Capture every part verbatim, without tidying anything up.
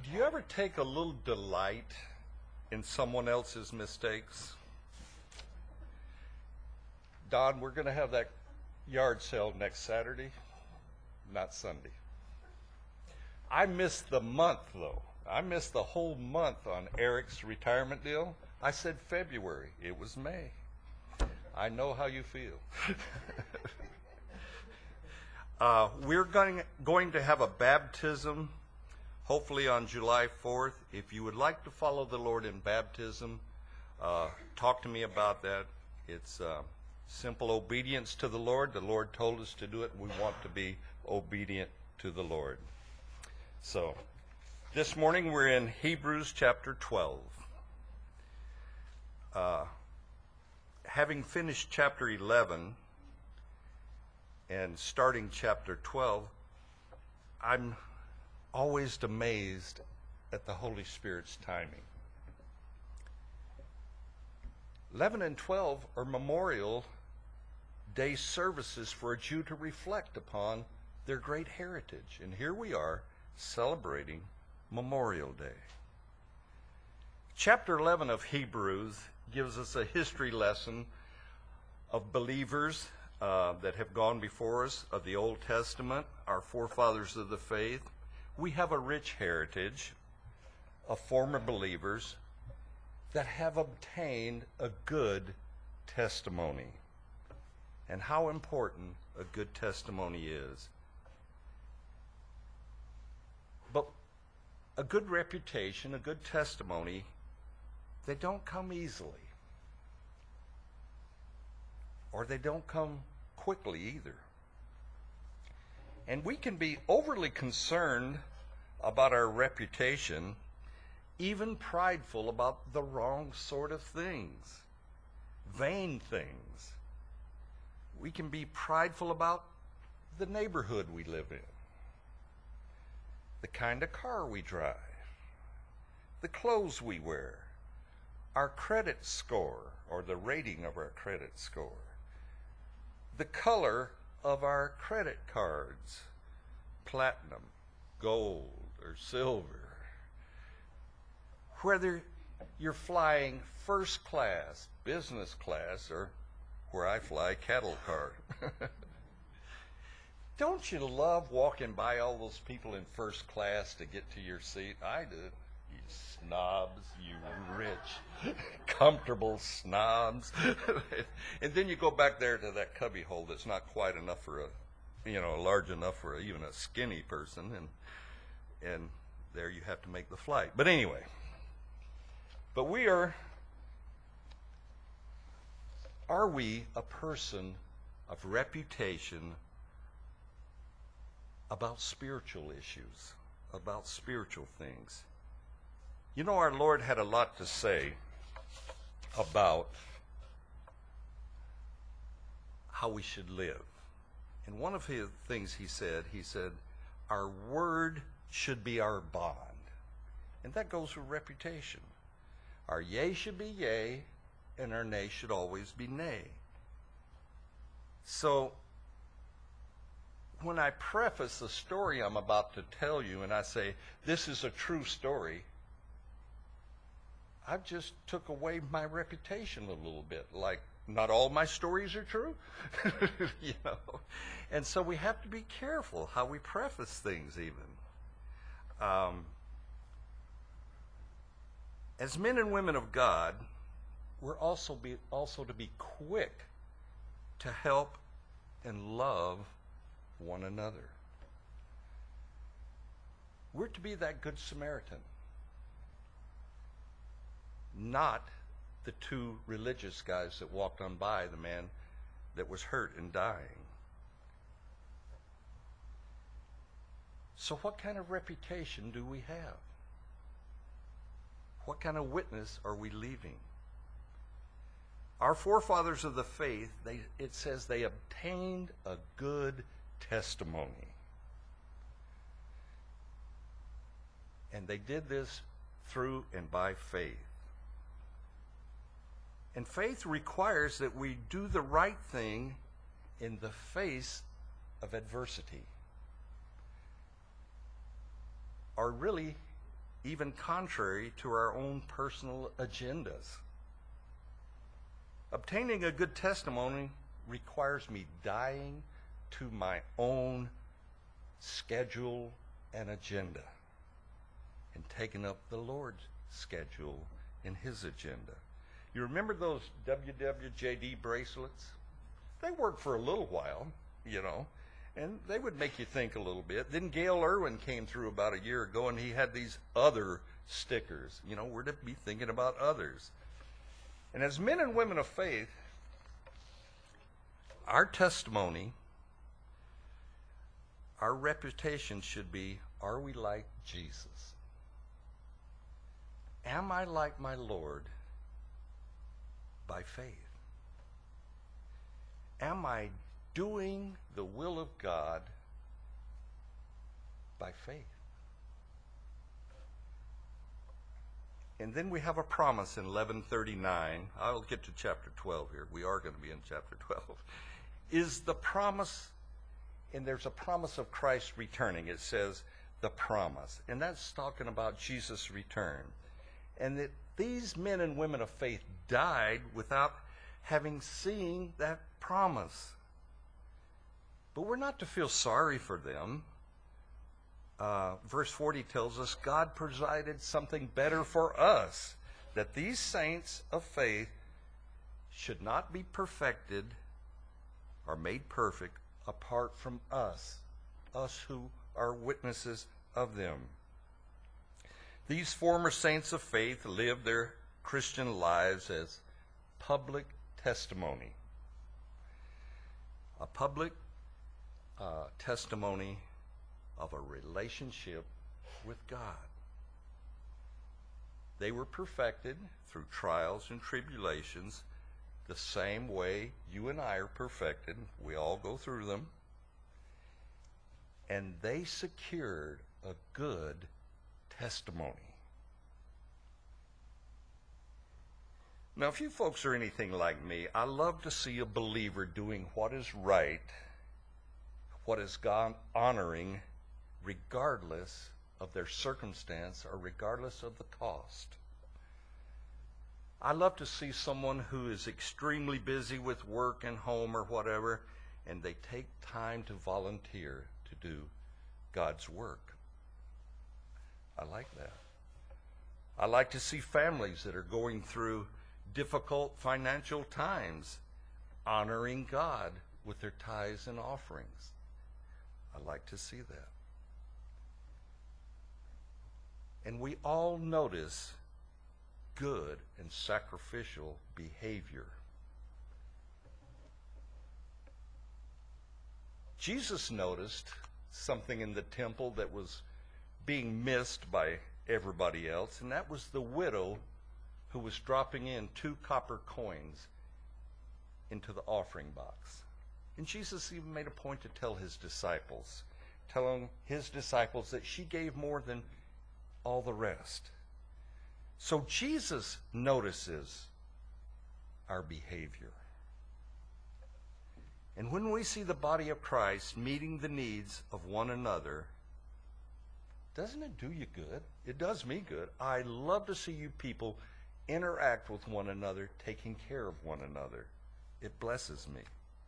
Do you ever take a little delight in someone else's mistakes? Don, we're going to have that yard sale next Saturday, not Sunday. I missed the month, though. I missed the whole month on Eric's retirement deal. I said February. It was May. I know how you feel. uh, we're going, going to have a baptism, hopefully on July fourth. If you would like to follow the Lord in baptism, uh, talk to me about that. It's uh, simple obedience to the Lord. The Lord told us to do it. We want to be obedient to the Lord. So, this morning we're in Hebrews chapter twelve. Uh, having finished chapter eleven and starting chapter twelve, I'm always amazed at the Holy Spirit's timing. eleven and twelve are Memorial Day services for a Jew to reflect upon their great heritage. And here we are celebrating Memorial Day. Chapter eleven of Hebrews gives us a history lesson of believers uh, that have gone before us of the Old Testament, our forefathers of the faith. We have a rich heritage of former believers that have obtained a good testimony. And how important a good testimony is. But a good reputation, a good testimony, they don't come easily. Or they don't come quickly either. And we can be overly concerned about our reputation, even prideful about the wrong sort of things, vain things. We can be prideful about the neighborhood we live in, the kind of car we drive, the clothes we wear, our credit score or the rating of our credit score, the color of our credit cards, platinum, gold, or silver, whether you're flying first class, business class, or where I fly, cattle car. Don't you love walking by all those people in first class to get to your seat? I do. You snobs, you rich, comfortable snobs. And then you go back there to that cubby hole that's not quite enough for a, you know, large enough for a, even a skinny person, and and there you have to make the flight. But anyway, but we are, are we a person of reputation about spiritual issues, about spiritual things? You know, our Lord had a lot to say about how we should live. And one of the things he said, he said, our word should be our bond. And that goes with reputation. Our yea should be yea, and our nay should always be nay. So, when I preface the story I'm about to tell you and I say, this is a true story, I've just took away my reputation a little bit. Like, not all my stories are true, you know. And so we have to be careful how we preface things even. Um, as men and women of God, we're also, be, also to be quick to help and love one another. We're to be that good Samaritan, not the two religious guys that walked on by the man that was hurt and dying. So what kind of reputation do we have? What kind of witness are we leaving? Our forefathers of the faith, they, it says they obtained a good testimony. And they did this through and by faith. And faith requires that we do the right thing in the face of adversity. Or really, even contrary to our own personal agendas. Obtaining a good testimony requires me dying to my own schedule and agenda and taking up the Lord's schedule and his agenda. You remember those W W J D bracelets? They worked for a little while, you know, and they would make you think a little bit. Then Gail Irwin came through about a year ago, and he had these other stickers. You know, we're to be thinking about others. And as men and women of faith, our testimony, our reputation should be, are we like Jesus? Am I like my Lord by faith? Am I doing the will of God by faith? And then we have a promise in eleven thirty-nine. I'll get to chapter twelve here. We are going to be in chapter twelve. Is the promise, and there's a promise of Christ returning. It says the promise. And that's talking about Jesus' return. And that these men and women of faith died without having seen that promise. But we're not to feel sorry for them. Uh, verse forty tells us God provided something better for us, that these saints of faith should not be perfected or made perfect apart from us, us who are witnesses of them. These former saints of faith lived their Christian lives as public testimony. A public uh, testimony of a relationship with God. They were perfected through trials and tribulations the same way you and I are perfected. We all go through them. And they secured a good testimony. Now, if you folks are anything like me, I love to see a believer doing what is right, what is God honoring, regardless of their circumstance or regardless of the cost. I love to see someone who is extremely busy with work and home or whatever, and they take time to volunteer to do God's work. I like that. I like to see families that are going through difficult financial times honoring God with their tithes and offerings. I like to see that. And we all notice good and sacrificial behavior. Jesus noticed something in the temple that was being missed by everybody else, and that was the widow who was dropping in two copper coins into the offering box. And Jesus even made a point to tell his disciples, telling his disciples that she gave more than all the rest. So Jesus notices our behavior. And when we see the body of Christ meeting the needs of one another, doesn't it do you good? It does me good. I love to see you people interact with one another, taking care of one another. It blesses me.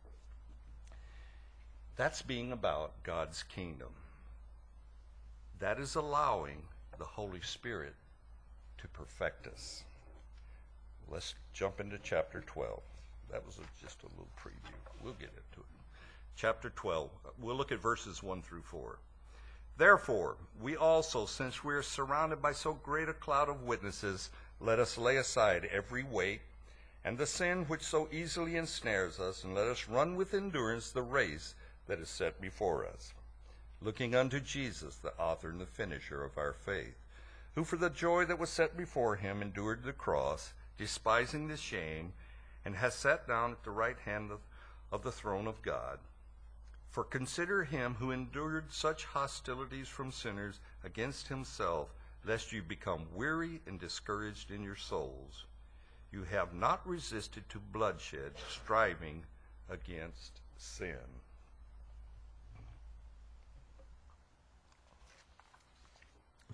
That's being about God's kingdom. That is allowing the Holy Spirit to perfect us. Let's jump into chapter twelve. That was a, just a little preview. We'll get into it. Chapter twelve. We'll look at verses one through four. Therefore, we also, since we are surrounded by so great a cloud of witnesses, let us lay aside every weight and the sin which so easily ensnares us, and let us run with endurance the race that is set before us, looking unto Jesus, the author and the finisher of our faith, who for the joy that was set before him endured the cross, despising the shame, and has sat down at the right hand of, of the throne of God. For consider him who endured such hostilities from sinners against himself, lest you become weary and discouraged in your souls. You have not resisted to bloodshed, striving against sin.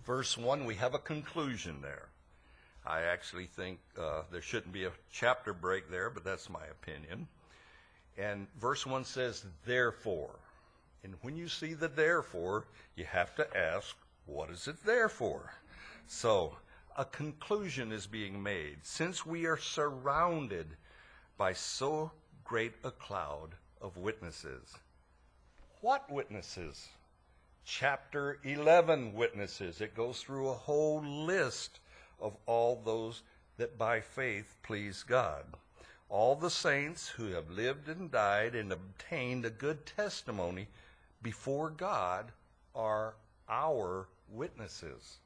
Verse one, we have a conclusion there. I actually think uh, there shouldn't be a chapter break there, but that's my opinion. And verse one says, therefore. And when you see the therefore, you have to ask, what is it there for? So, a conclusion is being made. Since we are surrounded by so great a cloud of witnesses. What witnesses? Chapter eleven witnesses. It goes through a whole list of all those that by faith please God. All the saints who have lived and died and obtained a good testimony before God are our witnesses.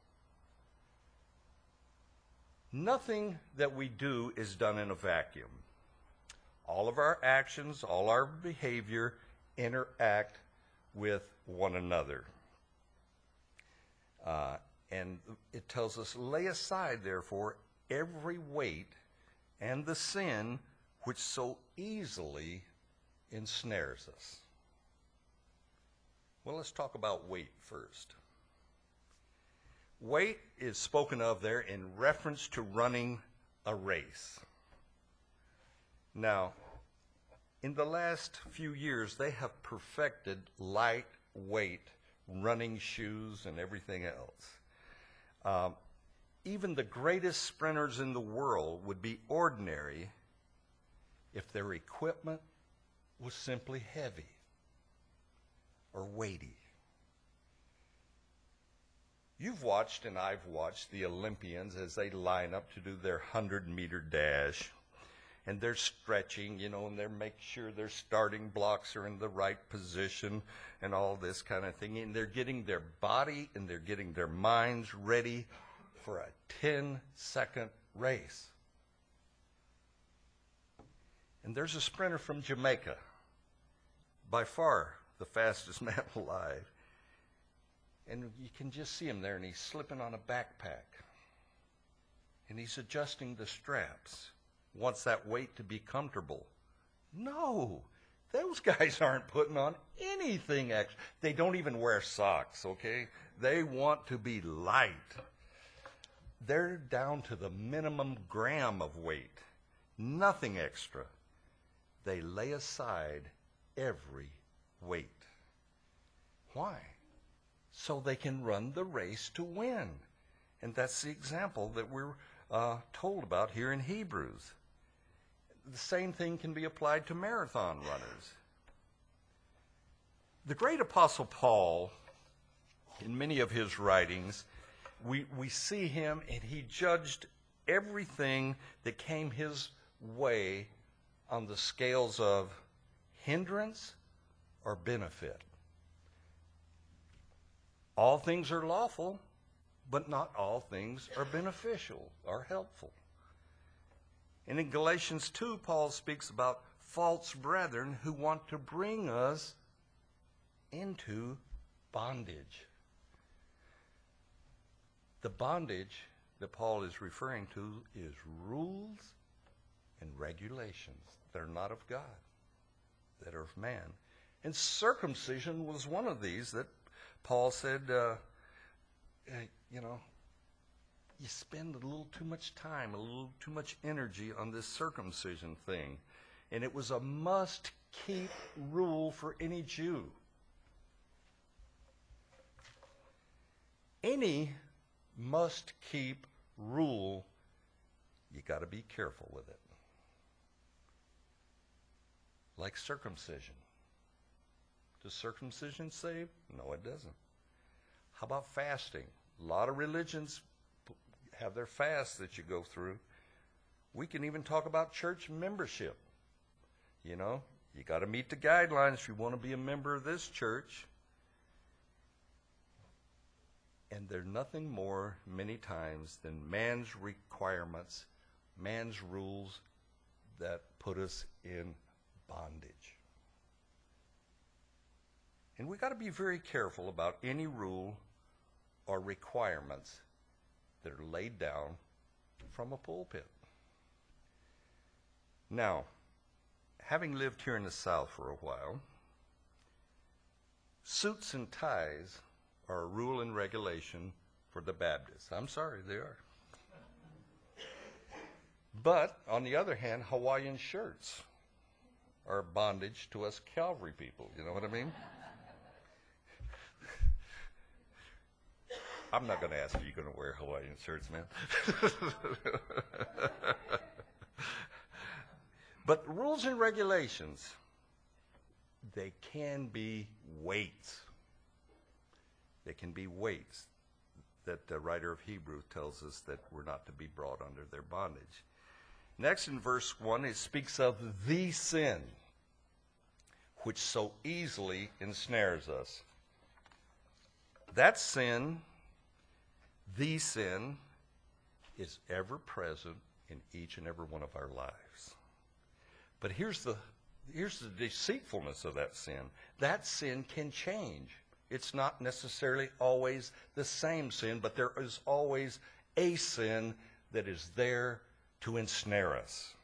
Nothing that we do is done in a vacuum. All of our actions, all our behavior interact with one another. Uh, and it tells us, lay aside, therefore, every weight and the sin which so easily ensnares us. Well, let's talk about weight first. Weight is spoken of there in reference to running a race. Now, in the last few years, they have perfected lightweight running shoes and everything else. Um, even the greatest sprinters in the world would be ordinary if their equipment was simply heavy or weighty. You've watched and I've watched the Olympians as they line up to do their hundred-meter dash. And they're stretching, you know, and they're making sure their starting blocks are in the right position and all this kind of thing. And they're getting their body and they're getting their minds ready for a ten-second race. And there's a sprinter from Jamaica, by far the fastest man alive. And you can just see him there, and he's slipping on a backpack. And he's adjusting the straps. Wants that weight to be comfortable. No, those guys aren't putting on anything extra. They don't even wear socks, okay? They want to be light. They're down to the minimum gram of weight. Nothing extra. They lay aside every weight. Why? So they can run the race to win. And that's the example that we're uh, told about here in Hebrews. The same thing can be applied to marathon runners. The great apostle Paul, in many of his writings, we, we see him and he judged everything that came his way on the scales of hindrance or benefit. All things are lawful, but not all things are beneficial or helpful. And in Galatians two, Paul speaks about false brethren who want to bring us into bondage. The bondage that Paul is referring to is rules and regulations. They're not of God. That are of man. And circumcision was one of these that Paul said, uh, you know, you spend a little too much time, a little too much energy on this circumcision thing. And it was a must-keep rule for any Jew. Any must-keep rule, you got to be careful with it. Like circumcision. Does circumcision save? No, it doesn't. How about fasting? A lot of religions have their fasts that you go through. We can even talk about church membership. You know, you got to meet the guidelines if you want to be a member of this church. And they're nothing more, many times, than man's requirements, man's rules that put us in bondage. And we got to be very careful about any rule or requirements that are laid down from a pulpit. Now, having lived here in the South for a while, suits and ties are a rule and regulation for the Baptists. I'm sorry, they are. But, on the other hand, Hawaiian shirts are bondage to us Calvary people. You know what I mean? I'm not going to ask if you're going to wear Hawaiian shirts, man. But rules and regulations, they can be weights. They can be weights that the writer of Hebrews tells us that we're not to be brought under their bondage. Next in verse one, it speaks of the sin, which so easily ensnares us. That sin, the sin, is ever present in each and every one of our lives. But here's the, here's the deceitfulness of that sin. That sin can change. It's not necessarily always the same sin, but there is always a sin that is there to ensnare us.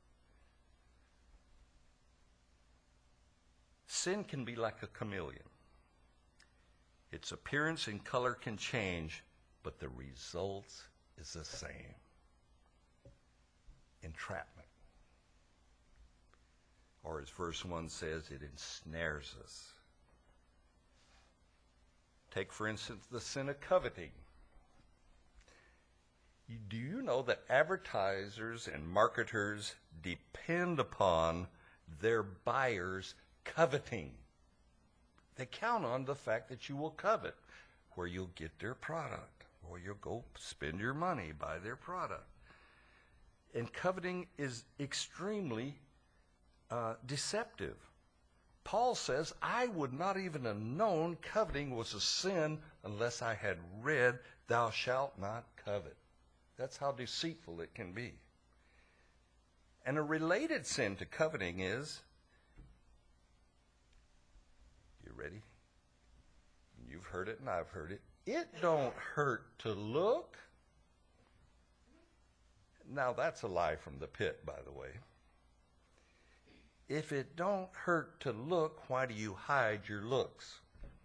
Sin can be like a chameleon. Its appearance and color can change, but the result is the same. Entrapment. Or as verse one says, it ensnares us. Take, for instance, the sin of coveting. Do you know that advertisers and marketers depend upon their buyers coveting? They count on the fact that you will covet, where you'll get their product, or you'll go spend your money, buy their product. And coveting is extremely uh, deceptive. Paul says, I would not even have known coveting was a sin unless I had read, thou shalt not covet. That's how deceitful it can be. And a related sin to coveting is, you ready? You've heard it and I've heard it. It don't hurt to look. Now that's a lie from the pit, by the way. If it don't hurt to look, why do you hide your looks?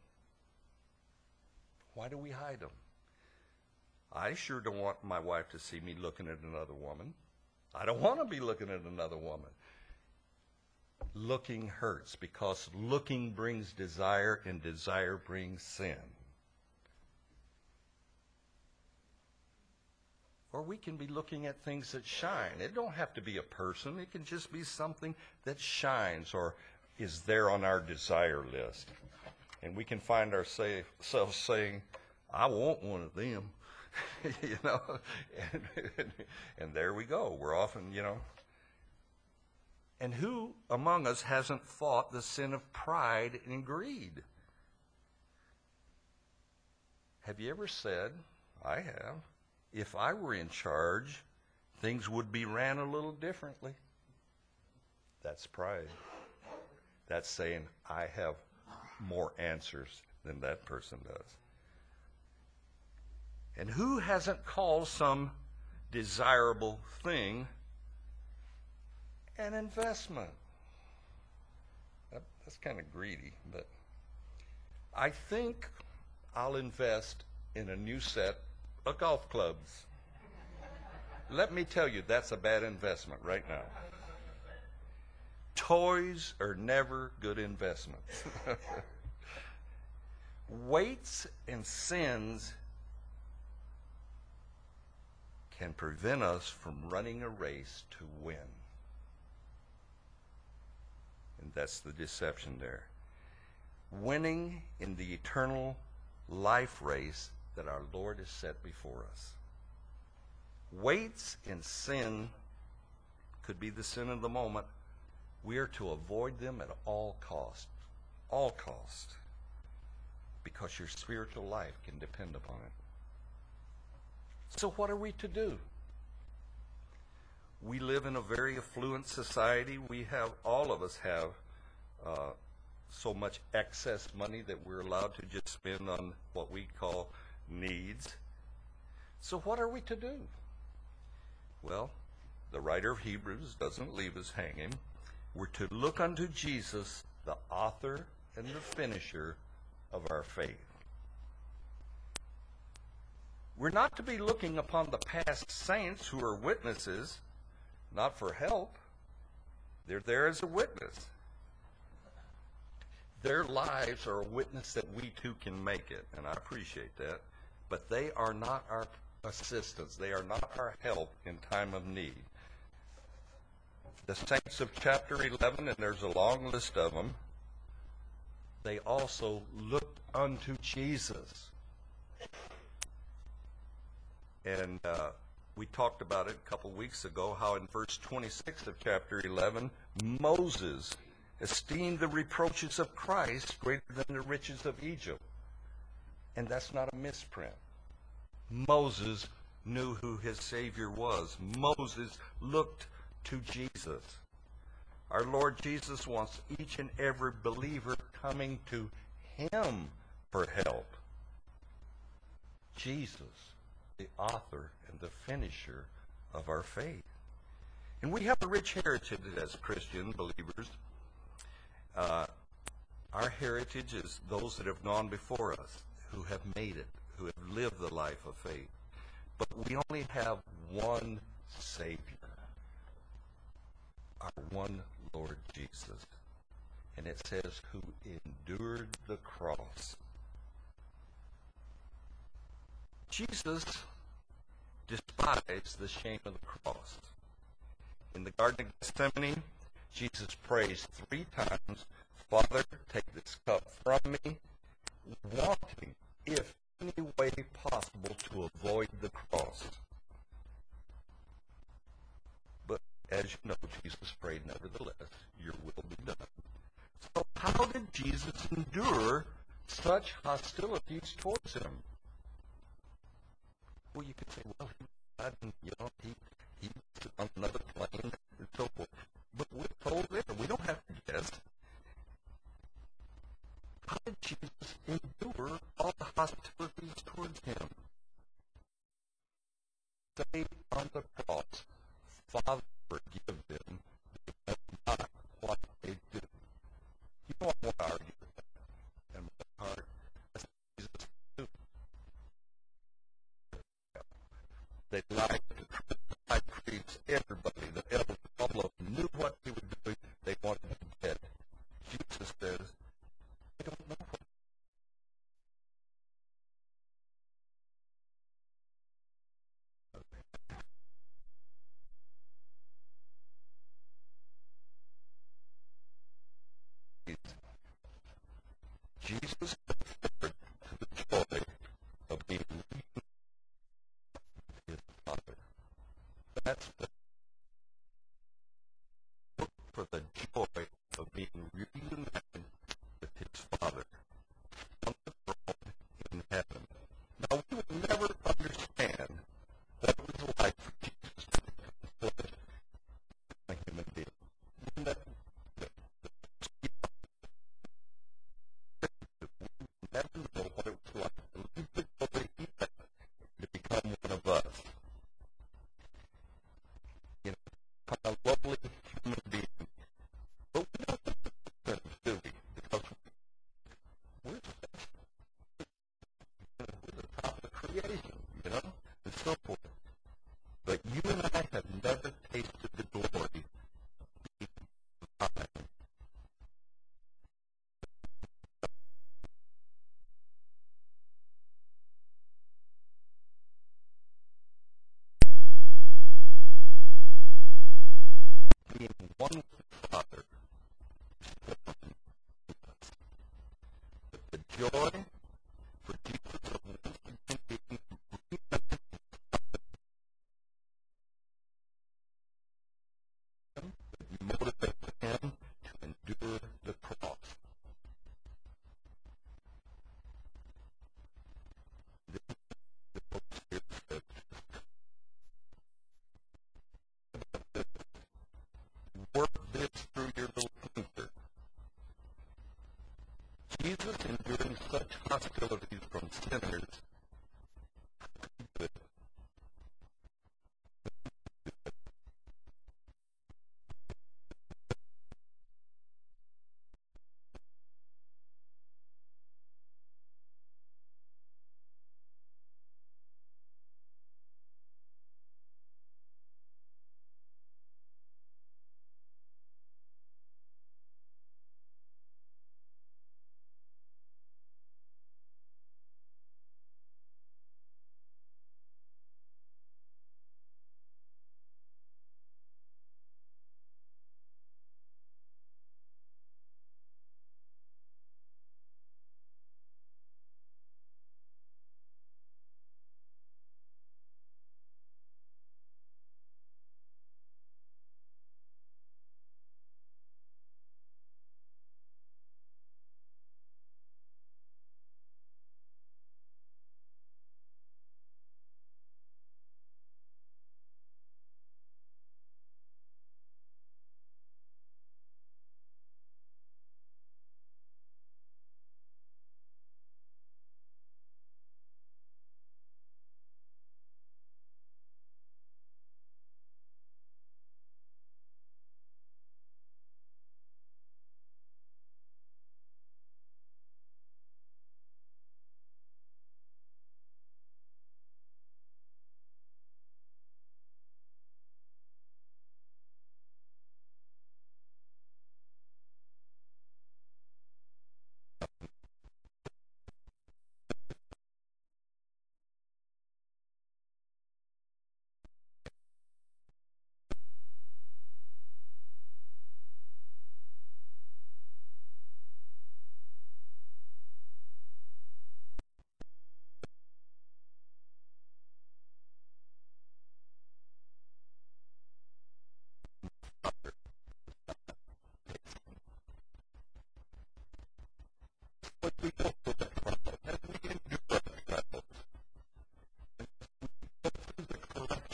Why do we hide them? I sure don't want my wife to see me looking at another woman. I don't want to be looking at another woman. Looking hurts because looking brings desire and desire brings sin. Or we can be looking at things that shine. It don't have to be a person. It can just be something that shines or is there on our desire list. And we can find ourselves saying, I want one of them. you know, and, and, and there we go. We're often, you know. And who among us hasn't fought the sin of pride and greed? Have you ever said, I have, if I were in charge, things would be ran a little differently? That's pride. That's saying, I have more answers than that person does. And who hasn't called some desirable thing an investment? That, that's kind of greedy, but I think I'll invest in a new set of golf clubs. Let me tell you, that's a bad investment right now. Toys are never good investments. Weights and sins can prevent us from running a race to win. And that's the deception there. Winning in the eternal life race that our Lord has set before us. Weights and sin could be the sin of the moment. We are to avoid them at all cost. All cost. Because your spiritual life can depend upon it. So what are we to do? We live in a very affluent society. We have, all of us have uh, so much excess money that we're allowed to just spend on what we call needs. So what are we to do? Well, the writer of Hebrews doesn't leave us hanging. We're to look unto Jesus, the author and the finisher of our faith. We're not to be looking upon the past saints who are witnesses, not for help. They're there as a witness. Their lives are a witness that we too can make it, and I appreciate that. But they are not our assistance. They are not our help in time of need. The saints of chapter eleven, and there's a long list of them, they also looked unto Jesus. And uh, we talked about it a couple weeks ago, how in verse twenty-six of chapter eleven, Moses esteemed the reproaches of Christ greater than the riches of Egypt. And that's not a misprint. Moses knew who his Savior was. Moses looked to Jesus. Our Lord Jesus wants each and every believer coming to him for help. Jesus, the author and the finisher of our faith. And we have a rich heritage as Christian believers. Uh, our heritage is those that have gone before us, who have made it, who have lived the life of faith. But we only have one Savior, our one Lord Jesus. And it says, who endured the cross. Jesus despised the shame of the cross. In the Garden of Gethsemane, Jesus prays three times, Father, take this cup from me, wanting, if any way possible, to avoid the cross. But as you know, Jesus prayed, nevertheless, your will be done. So how did Jesus endure such hostilities towards him? Well, you could say, well, he died, and, you know, he, he was on another plane and so forth. But we're told there, we don't have to guess. How did Jesus endure all the hostilities towards him? Say on the cross, Father, forgive them, they know not what they do. You know, I want to argue with that. And my heart, that's what Jesus do. They lied to the high priests, everybody, the elders, all of them knew what they were doing. They wanted him dead. Jesus says, I don't know what. Jesus referred to the joy of being reunited with his Father. That's the look for the joy of being reunited with his Father on the throne in heaven. Now, we will never understand what it was like for Jesus to become flesh as a human being. We never, we never know what it was like to leave the joy he had to become one of us. You know, become a lovely human being. But we don't understand, do we? Because we're, we're the top of creation, you know, and so forth. But you and I have never tasted the glory of God. Being one with the Father, but the joy for Jesus of once again being reunited with him that motivated him to endure the cross. This is the Holy Spirit says, work this through your little thinker. Jesus enduring such hostilities from sinners, but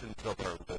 portions of our list.